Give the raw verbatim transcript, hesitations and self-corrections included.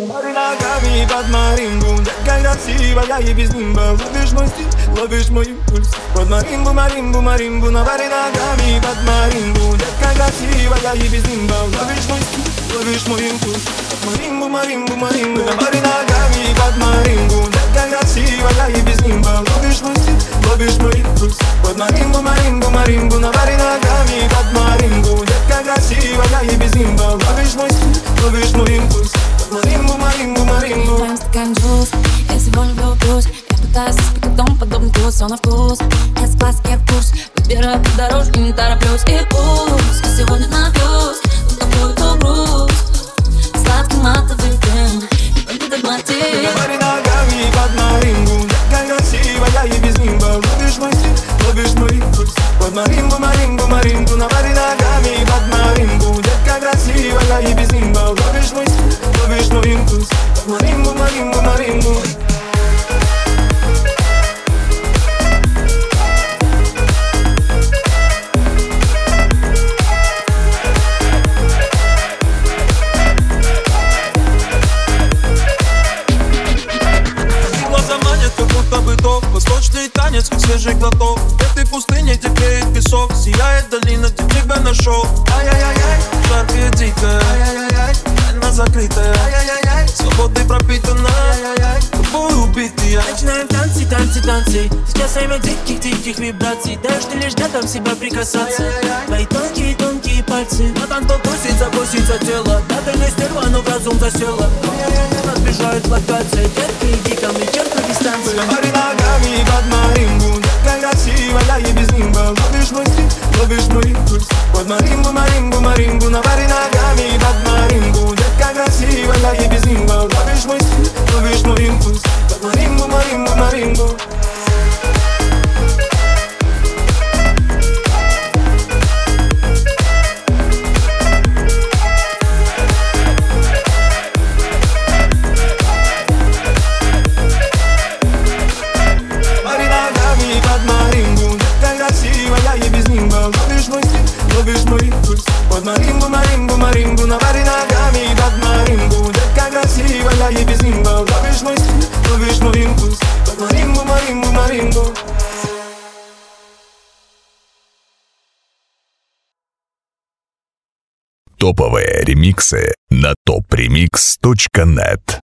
Море ногами под маримбу, детка красивая и без нимба. Ловишь мой стиль, ловишь мой импульс. Под маримбу, маримбу, маримбу. На море ногами под маримбу, детка красивая и без нимба. Ловишь мой стиль, ловишь мой импульс. Маримбу, маримбу, маримбу. На море ногами под маримбу, детка красивая и без нимба. Ловишь мой стиль, ловишь мой импульс. Под маримбу, маримбу, маримбу. На море ногами под маримбу, детка красивая и без нимба. Ловишь мой стиль, ловишь мой импульс. Маримбу, маримбу, маримбу. Твоим стакан джуз, я сегодня пью плюс. Я пытаюсь испить потом подобный вкус, все на вкус. С-класс, я в курс, выбираю по дорожке, не тороплюсь. И пусть я сегодня напьюсь, но такой то груз. Сладкий матовый дым, победа мотив. Море ногами под маримбу, детка красивая и без нимба. Ловишь мой стиль, ловишь мой импульс. Под маримбу, маримбу, маримбу. На море ногами под маримбу, детка красивая и без нимба. Ловишь мой стиль, ловишь мой импульс. Маримбу, маримбу, маримбу. Глаза манят, как будто бы ток. Восточный танец, как свежий глоток. В этой пустыне, где клеит песок, сияет долина, где тебя нашел. Ай-яй-яй-яй, жаркая, дикая. Ай-яй-яй-яй, она закрытая. Ай-яй-яй-яй, свободой пропитана. Ай-яй-яй, тобой убитый я. Начинаем танцы, танцы, танцы. Сейчас время диких-диких вибраций. Даешь ты лишь годом себя прикасаться. Твои тонкие-тонкие пальцы. На танто просит закусить за тело. Да ты не стерва, но в разум засела. Разбежает локация. Детки, иди ко мне, черт на дистанции. На море ногами под маримбу, детка красивая и без нимба. Ловишь мой стиль, ловишь мой импульс. Под маримбу, маримбу, маримбу. На море ногами под маримбу, детка красивая и без нимба. Ловишь мой стиль, ловишь мой импульс. Под маримбу, маримбу, маримбу. Ловишь мой импульс. Под маримбу, маримбу, маримбу. На море ногами под маримбу, детка красивая и без нимба. Ловишь мой стиль, ловишь мой импульс. Под маримбу, маримбу, маримбу. Топовые ремиксы на топ ремикс точка нет.